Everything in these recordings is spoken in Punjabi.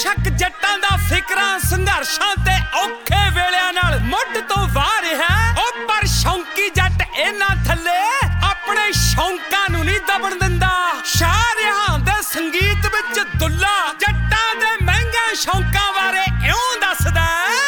बेशक जट्टां दा फिकरां संघर्षां ते औखे वेलिਆਂ नाल मुੱਢ ਤੋਂ ਵਾਹ ਰਿਹਾ ਉਹ पर शौंकी जट इन्हां थल्ले अपने शौंकां ਨੂੰ नहीं दबण दिंदा शाह रिहान दे संगीत विच दुल्ला जट्टां दे महंगे शौंकां बारे इਉਂ ਦੱਸਦਾ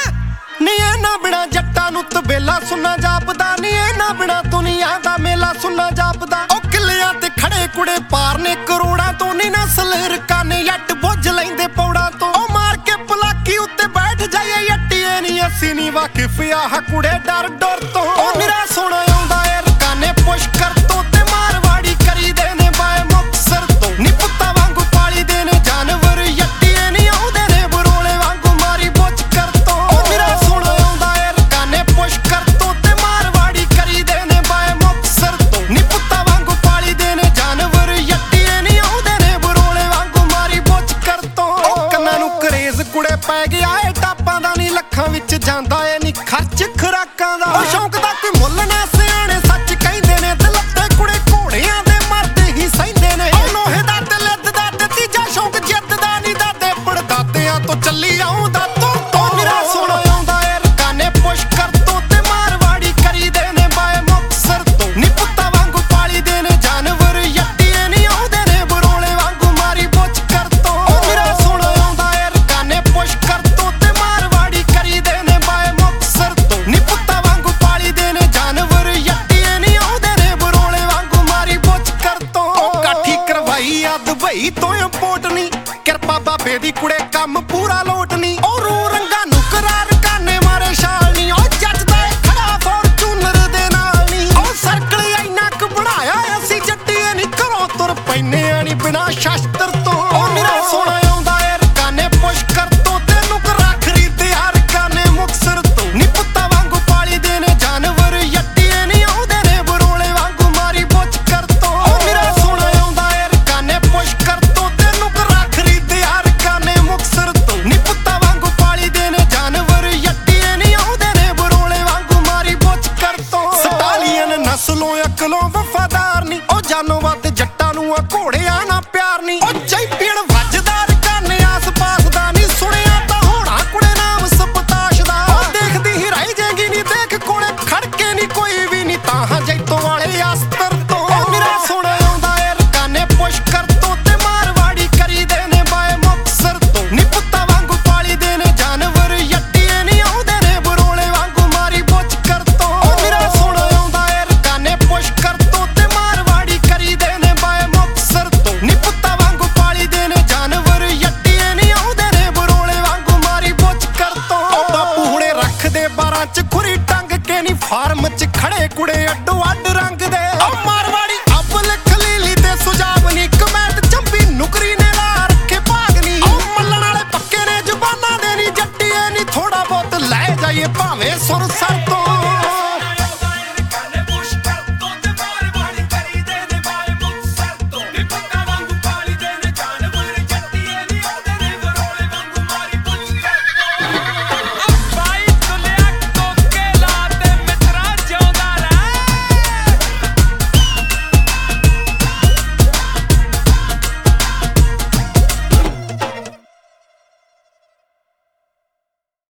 ਨੀ ਇਹਨਾਂ ਬਿਨਾ ਜੱਟਾਂ ਨੂੰ ਤਬੇਲਾ ਸੁਣਨਾ ਜਾਪਦਾ ਨੀ ਇਹਨਾਂ ਬਿਨਾ ਦੁਨੀਆ ਦਾ ਮੇਲਾ ਸੁਣਨਾ ਜਾਪਦਾ ਉਹ ਕਿੱਲਿਆਂ ਤੇ ਖੜੇ ਕੁੜੇ ਪਾਰ ਨੇ ਕਰੋੜਾਂ ਤੋਂ ਨੀ ਨਸਲ ਰਕਾਨੇ ਜੱਟ ਬੁੱਝ ਲੈਂਦੇ ਪੌੜਾਂ ਤੋਂ ਉਹ ਮਾਰ ਕੇ ਪਲਾਕੀ ਉੱਤੇ ਬੈਠ ਜਾਈਏ ਯੱਟੀਏ ਨੀ ਅਸੀਂ ਨੀ ਵਾਕਿਫ ਆਹ ਕੁੜੇ ਡਰ ਡਰ ਤੋਂ ਉਹ ਨਿਰਾ ਸੁਣ ਆਉਂਦਾ ਏ ਰਕਾਨੇ ਪੁਸ਼ਕਰ ਤੋਂ ਤੇ ਮਾਰਵਾੜੀ ਕਰੀਦੇ ਨੇ ਬਾਏ ਮੁਕਤਸਰ ਤੋਂ ਨੀ ਪੁੱਤਾਂ ਵਾਂਗੂ ਪਾਲੀ ਦੇ ਨੇ ਜਾਨਵਰ ਯੱਟੀਏ ਨੀ ਆਉਂਦੇ ਨੇ ਬਰੋਲੇ ਵਾਂਗੂ ਮਾਰੀ ਬੁੱਝ ਕਰ ਤੋਂ ਉਹ ਨਿਰਾ ਸੁਣ ਆਉਂਦਾ ਏ ਰਕਾਨੇ ਪੁਸ਼ਕਰ ਤੋਂ ਤੇ ਮਾਰਵਾੜੀ ਕਰੀਦੇ ਨੇ ਬਾਏ ਮੁਕਤਸਰ ਤੋਂ ਨੀ ਪੁੱਤਾਂ ਵਾਂਗੂ ਪਾਲੀ ਦੇ ਨੇ ਜਾਨਵਰ ਯੱਟੀਏ ਨੀ ਆਉਂਦੇ ਨੇ ਬਰੋਲੇ ਵਾਂਗੂ ਮਾਰੀ ਬੁੱਝ ਕਰ ਤੋਂ ਉਹ ਕੰਨਾਂ ਨੂੰ ਕਰੇਜ਼ ਕੁੜੇ ਪੈ ਗਿਆ ਏ ਟਾਪਾਂ ਦਾ ਨੀ ਲੱਖਾਂ ਵਿੱਚ ਜਾਂਦਾ ਏ ਨੀ ਖਰਚ ਖੁਰਾਕਾਂ ਦਾ ਉਹ ਸ਼ੌਂਕ ਦਾ ਕੋਈ ਮੁੱਲ ਨਾ ਸਿਆਣੇ ਸੱਚ ਕਹਿੰਦੇ ਨੇ ਤੇ ਲੱਤੇ ਕੁੜੇ ਘੋੜਿਆਂ ਦੇ ਮਰਦੇ ਹੀ ਸਹਿੰਦੇ ਨੇ ਉਹ ਲੋਹੇ ਦਾ ਤੇ ਲਿੱਦ ਦਾ ਤੇ ਤੀਜਾ ਸ਼ੌਂਕ ਜਿੱਤ ਦਾ ਨੀ ਦਾਦੇ ਪੜਦਾਦਿਆਂ ਤੋਂ ਚੱਲੀ ਆਉਂਦਾ ਤੋਂ ਮੇਰਾ ਸੁਣ ਆਉਂਦਾ ਏ ਰਕਾਨੇ ਪੁਸ਼ਕਰ ਤੋਂ ਤੇ ਮਾਰਵਾੜੀ ਕਰੀਦੇ ਨੇ ਬਾਏ ਮੁਕਤਸਰ ਤੋਂ ਨੀ ਪੁੱਤਾਂ ਵਾਂਗੂ ਪਾਲੀ ਦੇ ਨੇ ਜਾਨਵਰ ਯੱਟੀਏ ਨੀ ਆਉਂਦੇ ਨੇ ਬਰੋਲੇ ਵਾਂਗੂ ਮਾਰੀ ਬੁੱਝ ਕਰ ਤੋਂ ਮੇਰਾ ਸੁਣ ਆਉਂਦਾ ਏ ਰਕਾਨੇ ਪੁਸ਼ਕਰ ਤੋਂ ਤੇ ਮਾਰਵਾੜੀ ਕਰੀਦੇ ਨੇ ਬਾਏ ਮੁਕਤਸਰ ਤੋਂ ਨੀ ਪੁੱਤਾਂ ਵਾਂਗੂ ਪਾਲੀ ਦੇ ਨੇ ਜਾਨਵਰ ਯੱਟੀਏ ਨੀ ਆਉਂਦੇ ਨੇ ਬਰੋਲੇ ਵਾਂਗੂ ਮਾਰੀ ਬੁੱਝ ਕਰ ਤੋਂ ਉਹ ਕਾਠੀ ਕਰਵਾਈ ਆ ਦੁਬਈ ਤੋਂ ਇੰਪੋਰਟ ਨੀ ਕਿਰਪਾ ਬਾਬੇ ਦੀ ਕੁੜੇ ਕੰਮ ਪੂਰਾ ਲੋਟ ਨੀ ਉਹ ਰੂ ਰੰਗਾਂ ਨੂੰ ਕਰਾਰ ਕਾਨੇ ਮਾਰੇ ਛਾਲ ਨੀ ਉਹ ਜੱਜਦਾ ਏ ਖੜਾ ਫੋਰਚੂਨਰ ਦੇ ਨਾਲ ਨੀ ਉਹ ਸਰਕਲ ਇੰਨਾ ਕੁ ਬਣਾਇਆ ਅਸੀਂ ਜੱਟੀਏ ਨੀ ਘਰੋਂ ਤੁਰ ਪੈਨੇ ਆ ਨੀ ਬਿਨਾ ਸ਼ਸਤਰ ਤੋਂ ਉਹ ਮੇਰਾ ਸੋਹਣਾ ਆਉਂਦਾ ਏ ਰਕਾਨੇ ਪੁਸ਼ਕਰ ਤੋਂ ਤੈਨੂੰ ਕਰਾ ਖਰੀਦੇ ਹਰ ਕਾਨੇ ਮੁਕਤਸਰ ਤੋਂ ਨੀ ਪੁੱਤਾਂ ਵਾਂਗੂ ਪਾਲੀ ਦੇ ਨੇ ਜਾਨਵਰ ਯੱਟੀਏ ਨੀ ਆਉਂਦੇ ਨੇ ਬਰੋਲੇ ਵਾਂਗੂ ਮਾਰੀ ਬੁੱਝ ਕਰ ਤੋਂ ਉਹ ਮੇਰਾ ਸੋਹਣਾ ਆਉਂਦਾ ਏ ਰਕਾਨੇ ਪੁਸ਼ਕਰ ਤੋਂ ਤੈਨੂੰ ਕਰਾ ਖਰੀਦੇ ਹਰ ਕਾਨੇ ਮੁਕਤਸਰ ਤੋਂ ਨੀ ਪੁੱਤਾਂ ਵਾਂਗੂ ਪਾਲੀ ਦੇ ਨੇ ਜਾਨਵਰ ਯੱਟੀਏ ਨੀ ਆਉਂਦੇ ਨੇ ਬਰੋਲੇ ਵਾਂਗੂ ਮਾਰੀ ਬੁੱਝ ਕਰ ਤੋਂ ਸਟਾਲੀਅਨ ਨਸਲੋਂ ਅਕਲੋਂ ਵਫਾਦਾਰ ਨੀ ਉਹ ਜਾਨੋਂ ਵੱਧ ਜੱਟਾਂ ਨੂੰ ਆ ਘੋੜਿਆਂ ਨਾ